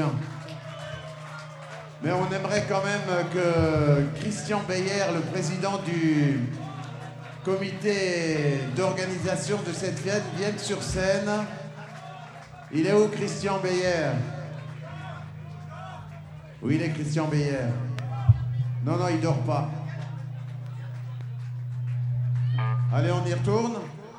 bien. Mais on aimerait quand même que Christian Beyer, le président du comité d'organisation de cette fête, vienne sur scène. Il est où, Christian Beyer? Où il est, Christian Beyer? Non, non, il dort pas. Allez, on y retourne.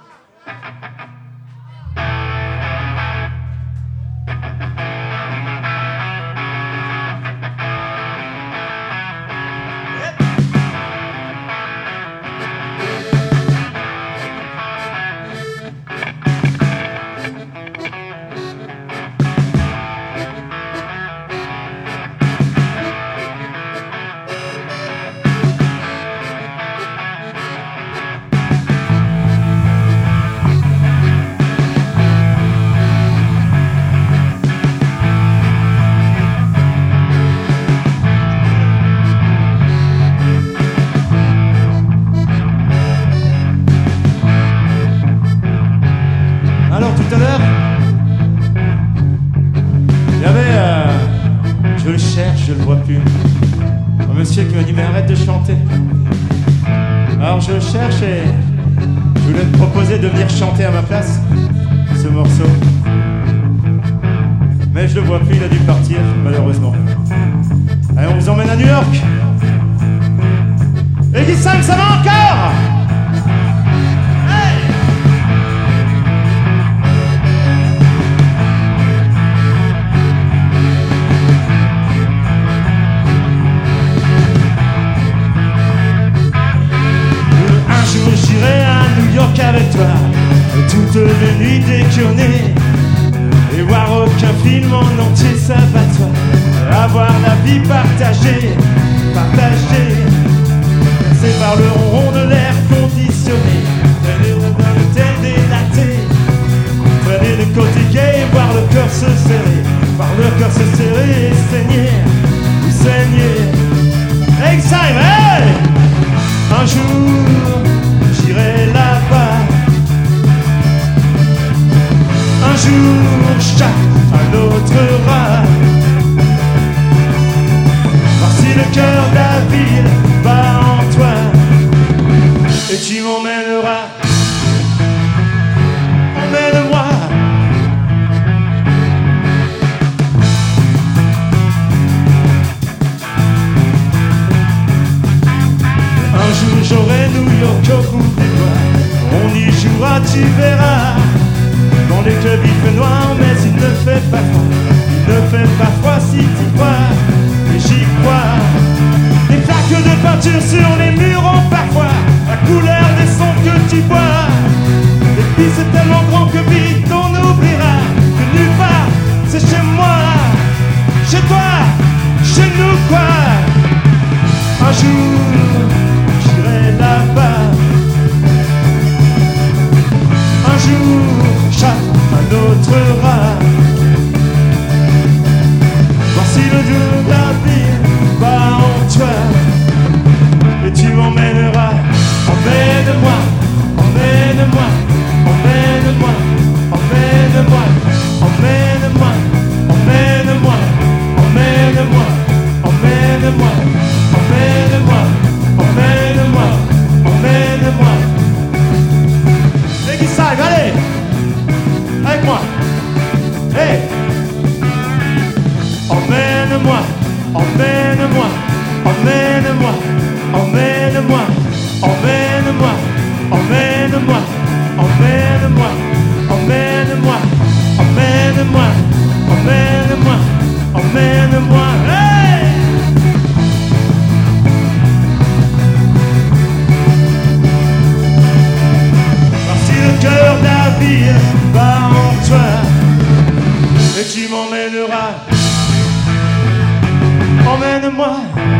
Je le vois plus. Un monsieur qui m'a dit mais arrête de chanter. Alors je le cherche et je voulais te proposer de venir chanter à ma place ce morceau. Mais je le vois plus, il a dû partir malheureusement. Allez, on vous emmène à New York. Et Guy Sam, ça va encore? J'irai à New York avec toi toutes les nuits déconner et voir aucun film en entier, ça va toi. Avoir la vie partagée, c'est par le ronron de l'air conditionné. Traîner dans l'hôtel délaté, traîner de côté gay et voir le cœur se serrer, voir le cœur se serrer et saigner. Hey, Simon, hey! Un jour j'irai là-bas, un jour chaque un autre rat, voir si le cœur de la ville bat en toi, et tu m'emmèneras, emmène-moi. Un jour j'aurai New York au bout des doigts, on y jouera, tu verras. Dans les clubs il fait noir mais il ne fait pas froid, il ne fait pas froid si tu crois, et j'y crois. Des plaques de peinture sur les murs ont parfois la couleur des sons que tu bois. Et puis c'est tellement grand que vite on oubliera que nulle part c'est chez moi, chez toi, chez nous quoi. Un jour là-bas, un jour chaque un autre rat, voir si le dieu de la ville va en toi, et tu m'emmèneras. Emmène-moi, emmène-moi, emmène-moi, emmène-moi, emmène-moi, emmène-moi, emmène-moi, emmène-moi, emmène-moi. Emmène-moi, emmène-moi. Les Guy, allez, avec moi. Hey. Emmène-moi, emmène-moi, emmène-moi, emmène-moi, emmène-moi, emmène-moi, emmène-moi, emmène-moi, emmène-moi, emmène-moi, emmène-moi. Hey. Le cœur de la ville va en toi, et tu m'emmèneras. Emmène-moi.